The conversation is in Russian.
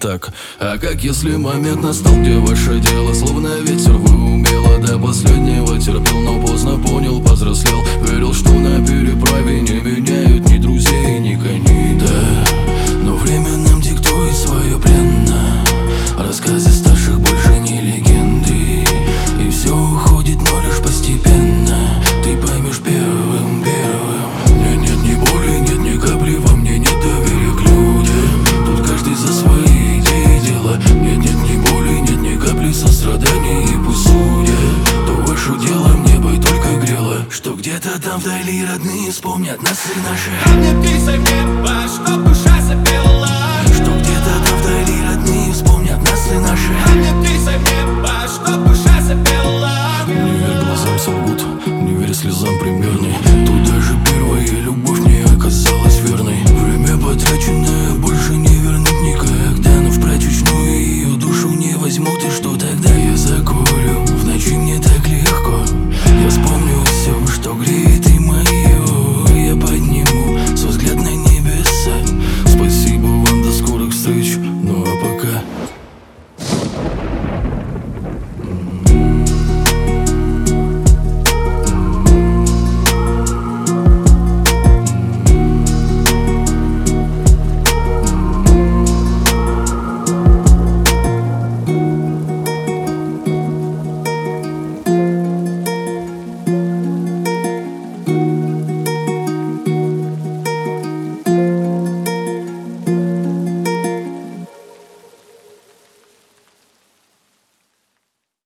так. А как если момент настал, где ваше дело словно ветер, вы умело до последнего терпел, но поздно понял, повзрослел. Верил, что на переправе не меняют ни друзей, ни коней, да. Но время нам диктует свое пленно. Рассказы старших больше не легенды, и все уходит, но лишь постепенно. Ты поймешь первым. Нет ни боли, нет ни капли, во мне нет доверия к людям. Тут каждый за свои идеи дела. Нет ни боли, нет ни капли сострадания, и пусть судят. То ваше дело мне бы только грело, что где-то там вдали родные вспомнят нас и наши. А мне писай в небо, чтоб душа запела. Что где-то там вдали родные вспомнят нас и наши. А мне писай в небо, чтоб душа запела. Не верь глазам, солгут